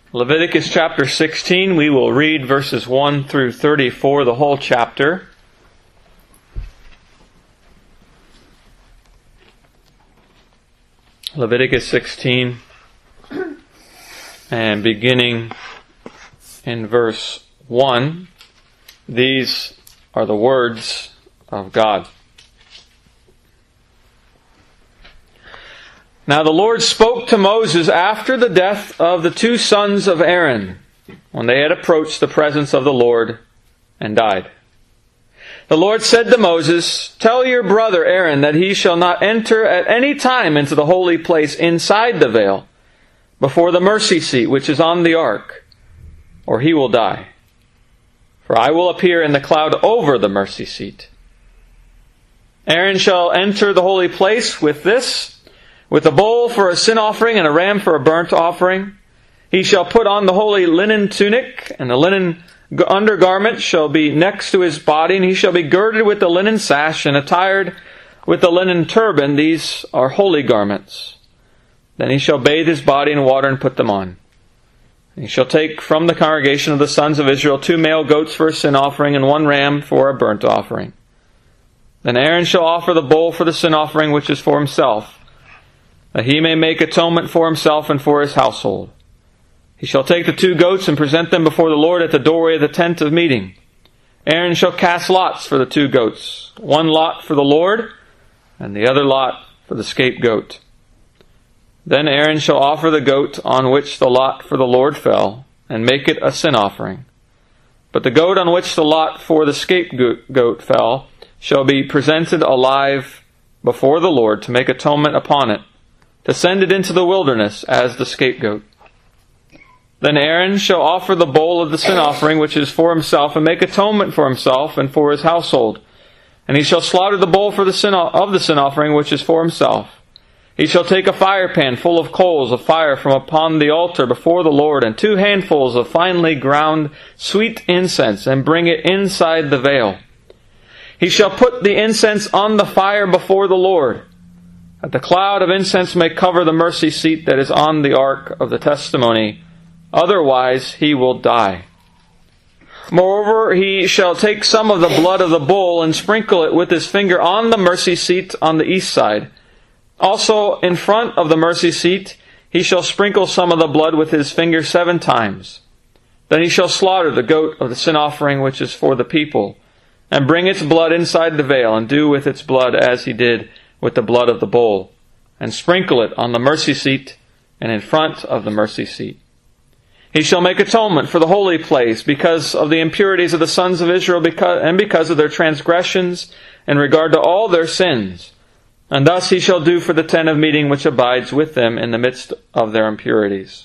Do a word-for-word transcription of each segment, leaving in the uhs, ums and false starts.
Leviticus chapter sixteen, we will read verses one through thirty-four, the whole chapter. Leviticus sixteen, and beginning in verse one, these are the words of God. Now the Lord spoke to Moses after the death of the two sons of Aaron, when they had approached the presence of the Lord and died. The Lord said to Moses, "Tell your brother Aaron that he shall not enter at any time into the holy place inside the veil, before the mercy seat which is on the ark, or he will die. For I will appear in the cloud over the mercy seat. Aaron shall enter the holy place with this, with a bull for a sin offering and a ram for a burnt offering. He shall put on the holy linen tunic, and the linen undergarment shall be next to his body, and he shall be girded with the linen sash and attired with the linen turban. These are holy garments. Then he shall bathe his body in water and put them on. He shall take from the congregation of the sons of Israel two male goats for a sin offering and one ram for a burnt offering. Then Aaron shall offer the bull for the sin offering which is for himself, that he may make atonement for himself and for his household. He shall take the two goats and present them before the Lord at the doorway of the tent of meeting. Aaron shall cast lots for the two goats, one lot for the Lord, and the other lot for the scapegoat. Then Aaron shall offer the goat on which the lot for the Lord fell, and make it a sin offering. But the goat on which the lot for the scapegoat fell shall be presented alive before the Lord to make atonement upon it, to send it into the wilderness as the scapegoat. Then Aaron shall offer the bull of the sin offering which is for himself, and make atonement for himself and for his household. And he shall slaughter the bull for the sin of the sin offering which is for himself. He shall take a fire pan full of coals of fire from upon the altar before the Lord, and two handfuls of finely ground sweet incense, and bring it inside the veil. He shall put the incense on the fire before the Lord, that the cloud of incense may cover the mercy seat that is on the ark of the testimony. Otherwise he will die. Moreover, he shall take some of the blood of the bull and sprinkle it with his finger on the mercy seat on the east side. Also in front of the mercy seat he shall sprinkle some of the blood with his finger seven times. Then he shall slaughter the goat of the sin offering which is for the people, and bring its blood inside the veil, and do with its blood as he did with the blood of the bull, and sprinkle it on the mercy seat and in front of the mercy seat. He shall make atonement for the holy place because of the impurities of the sons of Israel because, and because of their transgressions in regard to all their sins. And thus he shall do for the tent of meeting which abides with them in the midst of their impurities.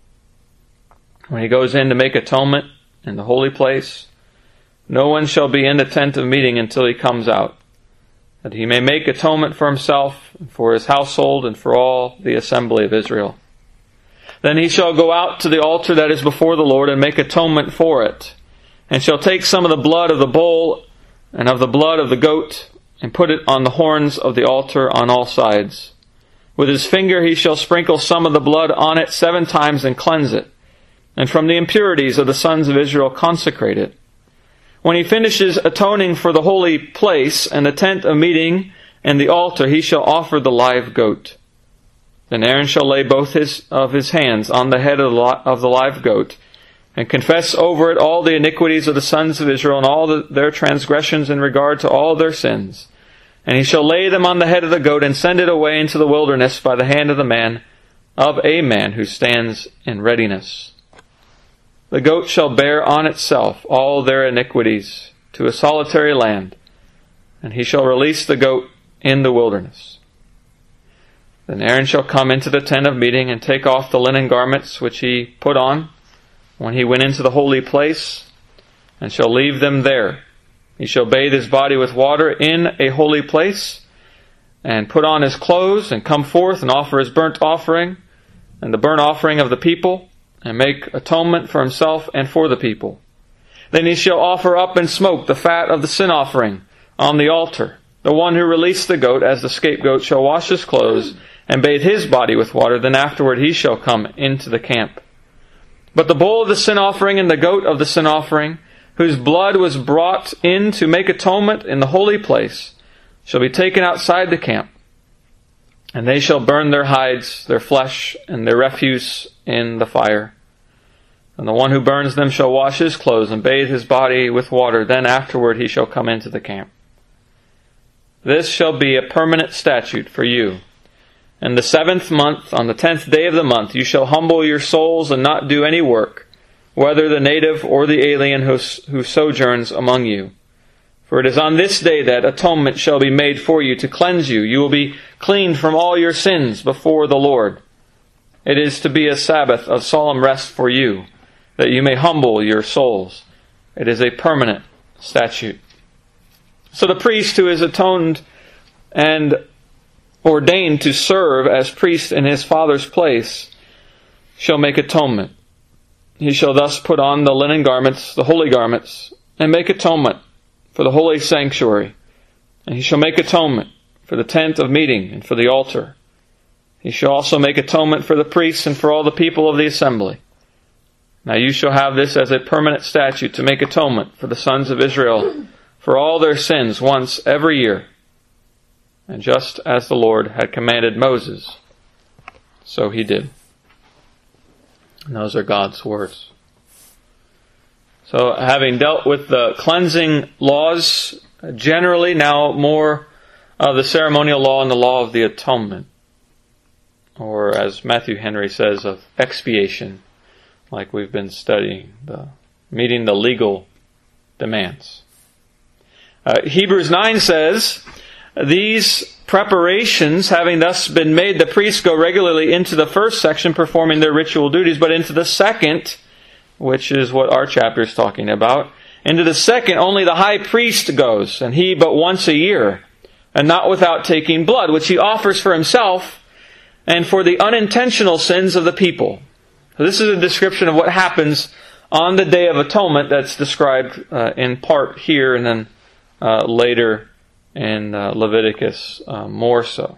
When he goes in to make atonement in the holy place, no one shall be in the tent of meeting until he comes out, that he may make atonement for himself, and for his household, and for all the assembly of Israel. Then he shall go out to the altar that is before the Lord, and make atonement for it, and shall take some of the blood of the bull and of the blood of the goat, and put it on the horns of the altar on all sides. With his finger he shall sprinkle some of the blood on it seven times, and cleanse it, and from the impurities of the sons of Israel consecrate it. When he finishes atoning for the holy place and the tent of meeting and the altar, he shall offer the live goat. Then Aaron shall lay both his, of his hands on the head of the, of the live goat, and confess over it all the iniquities of the sons of Israel, and all the, their transgressions in regard to all their sins. And he shall lay them on the head of the goat, and send it away into the wilderness by the hand of the man, of a man who stands in readiness. The goat shall bear on itself all their iniquities to a solitary land, and he shall release the goat in the wilderness. Then Aaron shall come into the tent of meeting, and take off the linen garments which he put on when he went into the holy place, and shall leave them there. He shall bathe his body with water in a holy place, and put on his clothes, and come forth and offer his burnt offering, and the burnt offering of the people, and make atonement for himself and for the people. Then he shall offer up and smoke the fat of the sin offering on the altar. The one who released the goat as the scapegoat shall wash his clothes and bathe his body with water. Then afterward he shall come into the camp. But the bull of the sin offering and the goat of the sin offering, whose blood was brought in to make atonement in the holy place, shall be taken outside the camp. And they shall burn their hides, their flesh, and their refuse in the fire. And the one who burns them shall wash his clothes and bathe his body with water. Then afterward he shall come into the camp. This shall be a permanent statute for you. In the seventh month, on the tenth day of the month, you shall humble your souls and not do any work, whether the native or the alien who, who sojourns among you. For it is on this day that atonement shall be made for you to cleanse you. You will be cleaned from all your sins before the Lord. It is to be a Sabbath of solemn rest for you, that you may humble your souls. It is a permanent statute. So the priest who is atoned and ordained to serve as priest in his Father's place shall make atonement. He shall thus put on the linen garments, the holy garments, and make atonement for the holy sanctuary. And he shall make atonement for the tent of meeting and for the altar. He shall also make atonement for the priests and for all the people of the assembly. Now you shall have this as a permanent statute to make atonement for the sons of Israel for all their sins once every year. And just as the Lord had commanded Moses, so he did. And those are God's words. So having dealt with the cleansing laws, generally now more of the ceremonial law and the law of the atonement. Or as Matthew Henry says, of expiation, like we've been studying, the meeting the legal demands. Uh, Hebrews nine says, these preparations, having thus been made, the priests go regularly into the first section performing their ritual duties, but into the second, which is what our chapter is talking about, into the second only the high priest goes, and he but once a year, and not without taking blood, which he offers for himself and for the unintentional sins of the people. So this is a description of what happens on the Day of Atonement that's described uh, in part here and then uh, later in uh, Leviticus uh, more so.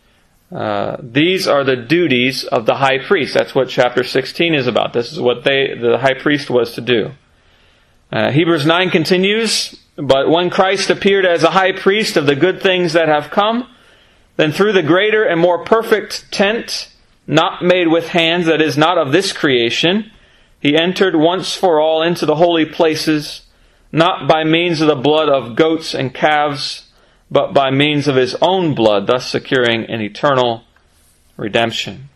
Uh, these are the duties of the high priest. That's what chapter sixteen is about. This is what they, the high priest was to do. Uh, Hebrews nine continues, but when Christ appeared as a high priest of the good things that have come, then through the greater and more perfect tent, not made with hands, that is not of this creation, he entered once for all into the holy places, not by means of the blood of goats and calves, but by means of his own blood, thus securing an eternal redemption.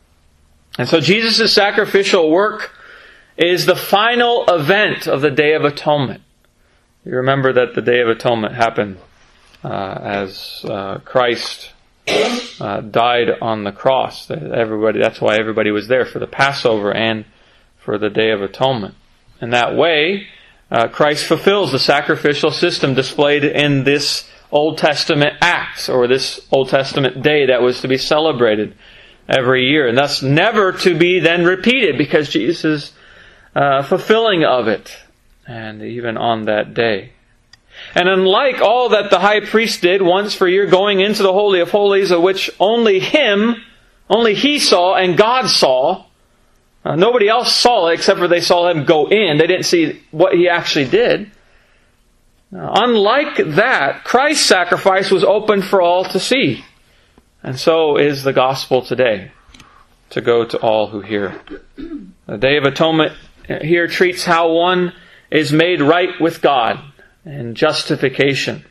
And so Jesus' sacrificial work is the final event of the Day of Atonement. You remember that the Day of Atonement happened uh, as uh, Christ uh, died on the cross. Everybody, that's why everybody was there for the Passover and for the Day of Atonement. In that way, uh, Christ fulfills the sacrificial system displayed in this Old Testament acts, or this Old Testament day that was to be celebrated every year, and thus never to be then repeated, because Jesus is uh, fulfilling of it, and even on that day. And unlike all that the high priest did once per year, going into the Holy of Holies, of which only him, only he saw and God saw, uh, nobody else saw it except for they saw him go in. They didn't see what he actually did. Unlike that, Christ's sacrifice was open for all to see. And so is the gospel today, to go to all who hear. The Day of Atonement here treats how one is made right with God and justification.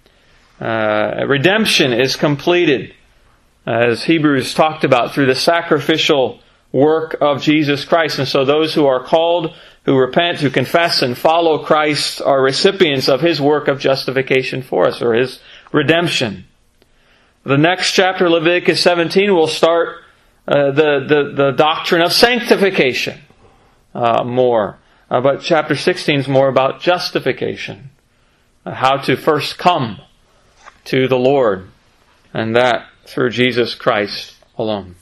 Uh, redemption is completed, as Hebrews talked about, through the sacrificial work of Jesus Christ. And so those who are called, who repent, who confess and follow Christ, are recipients of His work of justification for us, or His redemption. The next chapter, Leviticus seventeen, will start uh, the, the, the doctrine of sanctification uh, more. Uh, but chapter sixteen is more about justification. Uh, how to first come to the Lord, and that through Jesus Christ alone.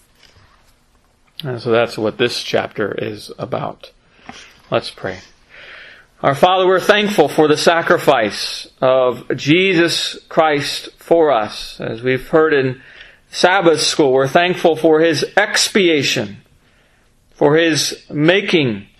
And so that's what this chapter is about. Let's pray. Our Father, we're thankful for the sacrifice of Jesus Christ for us. As we've heard in Sabbath school, we're thankful for His expiation, for His making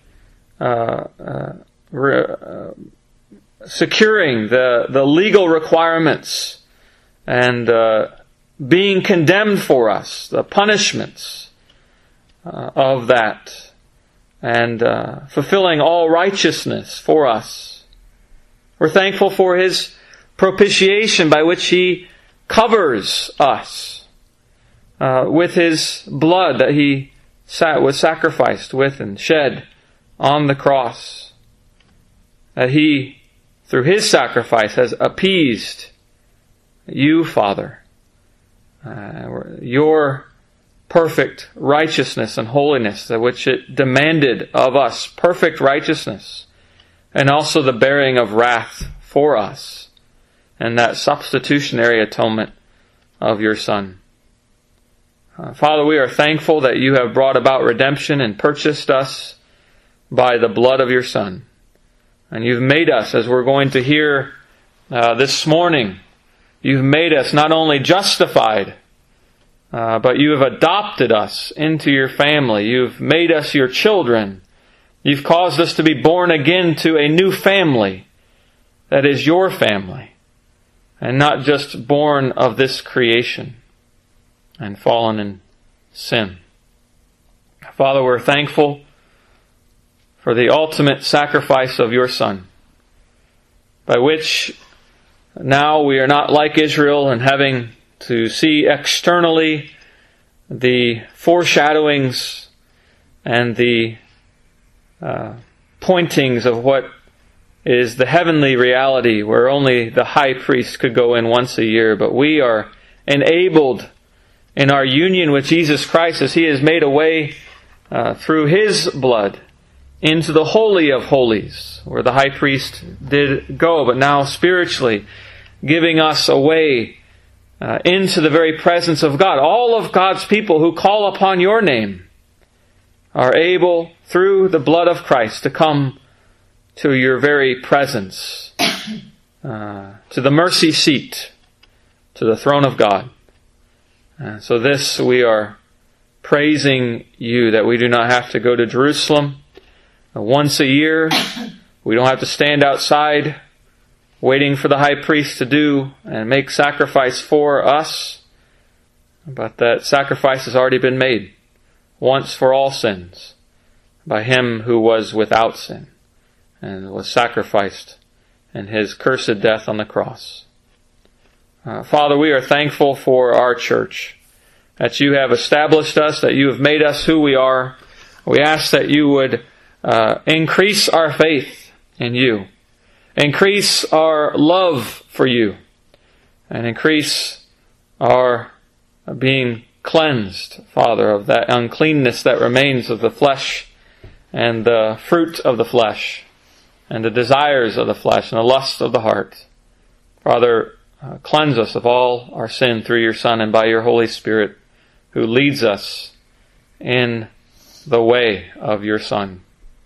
uh, uh, re, uh, securing the, the legal requirements and uh, being condemned for us, the punishments uh, of that, and uh, fulfilling all righteousness for us. We're thankful for His propitiation by which He covers us uh, with His blood that He sat, was sacrificed with and shed on the cross. That He, through His sacrifice, has appeased you, Father, uh, your perfect righteousness and holiness, which it demanded of us, perfect righteousness, and also the bearing of wrath for us, and that substitutionary atonement of your Son. Uh, Father, we are thankful that you have brought about redemption and purchased us by the blood of your Son. And you've made us, as we're going to hear uh, this morning, you've made us not only justified, uh, but you have adopted us into your family. You've made us your children. You've caused us to be born again to a new family that is your family, and not just born of this creation and fallen in sin. Father, we're thankful for the ultimate sacrifice of your Son, by which now we are not like Israel and having to see externally the foreshadowings and the uh, pointings of what is the heavenly reality where only the high priest could go in once a year, but we are enabled in our union with Jesus Christ as He has made a way uh, through His blood into the Holy of Holies, where the high priest did go, but now spiritually giving us a way uh, into the very presence of God. All of God's people who call upon your name are able, through the blood of Christ, to come to your very presence, uh, to the mercy seat, to the throne of God. Uh, so this we are praising you, that we do not have to go to Jerusalem once a year. We don't have to stand outside waiting for the high priest to do and make sacrifice for us, but that sacrifice has already been made once for all sins by Him who was without sin and was sacrificed in His cursed death on the cross. Uh, Father, we are thankful for our church, that you have established us, that you have made us who we are. We ask that you would uh, increase our faith in you, increase our love for you, and increase our being cleansed, Father, of that uncleanness that remains of the flesh and the fruit of the flesh and the desires of the flesh and the lust of the heart. Father, uh, cleanse us of all our sin through your Son and by your Holy Spirit, who leads us in the way of your Son.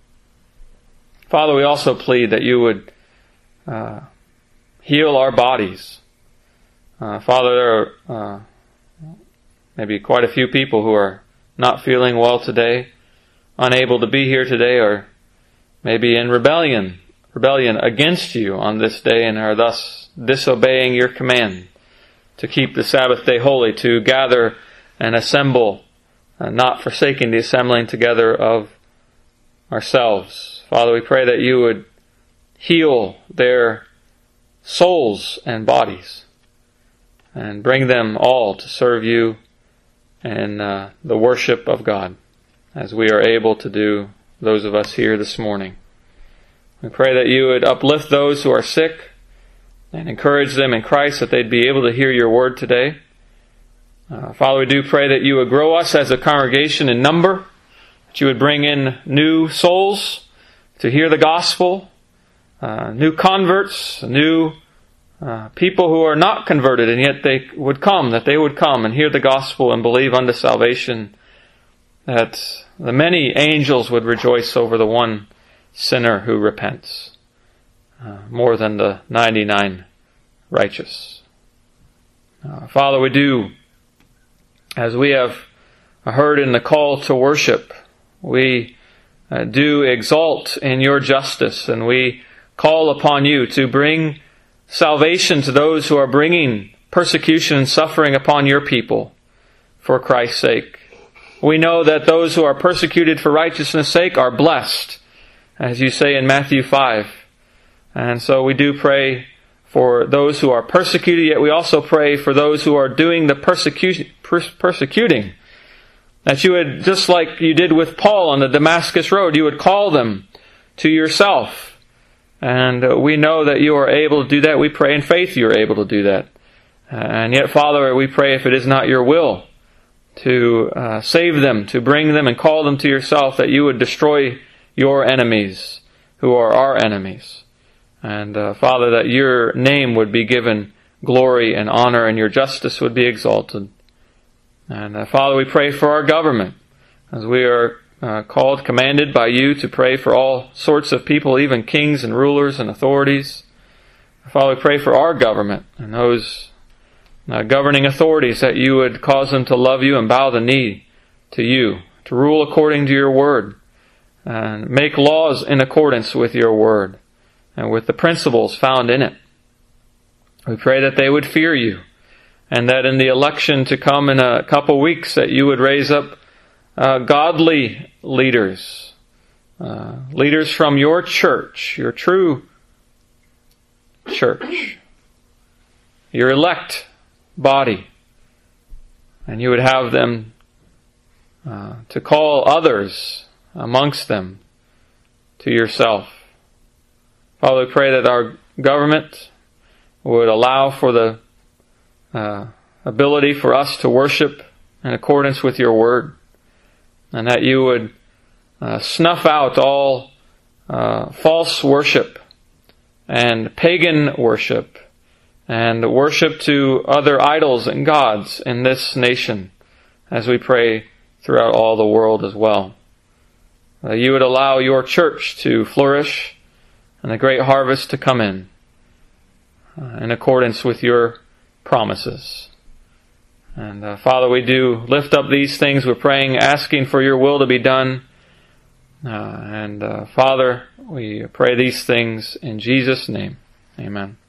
Father, we also plead that you would uh, heal our bodies. Uh, Father, there are uh, maybe quite a few people who are not feeling well today, unable to be here today, or maybe in rebellion, rebellion against you on this day, and are thus disobeying your command to keep the Sabbath day holy, to gather and assemble, uh, not forsaking the assembling together of ourselves. Father, we pray that you would heal their souls and bodies and bring them all to serve you in uh, the worship of God, as we are able to do, those of us here this morning. We pray that you would uplift those who are sick and encourage them in Christ, that they'd be able to hear your word today. Uh, Father, we do pray that you would grow us as a congregation in number, that you would bring in new souls to hear the gospel, uh, new converts, new uh, people who are not converted and yet they would come, that they would come and hear the gospel and believe unto salvation, that the many angels would rejoice over the one sinner who repents, uh, more than the ninety-nine righteous. Uh, Father, we do, as we have heard in the call to worship, we uh, do exult in your justice, and we call upon you to bring salvation to those who are bringing persecution and suffering upon your people for Christ's sake. We know that those who are persecuted for righteousness' sake are blessed, as you say in Matthew five. And so we do pray for those who are persecuted, yet we also pray for those who are doing the persecution, pers- persecuting. That you would, just like you did with Paul on the Damascus road, you would call them to yourself. And uh, we know that you are able to do that. We pray in faith you are able to do that. Uh, and yet, Father, we pray if it is not your will to uh, save them, to bring them and call them to yourself, that you would destroy your enemies, who are our enemies. And uh, Father, that your name would be given glory and honor, and your justice would be exalted. And uh, Father, we pray for our government, as we are uh, called, commanded by you to pray for all sorts of people, even kings and rulers and authorities. Father, we pray for our government and those uh, governing authorities, that you would cause them to love you and bow the knee to you, to rule according to your word, and make laws in accordance with your word and with the principles found in it. We pray that they would fear you, and that in the election to come in a couple weeks, that you would raise up uh, godly leaders, uh, leaders from your church, your true church, your elect body, and you would have them uh, to call others amongst them to yourself. Father, we pray that our government would allow for the uh, ability for us to worship in accordance with your word, and that you would uh, snuff out all uh, false worship and pagan worship and worship to other idols and gods in this nation, as we pray throughout all the world as well. Uh, you would allow your church to flourish and the great harvest to come in, uh, in accordance with your promises. And uh, Father, we do lift up these things. We're praying, asking for your will to be done. Uh, and uh, Father, we pray these things in Jesus' name. Amen.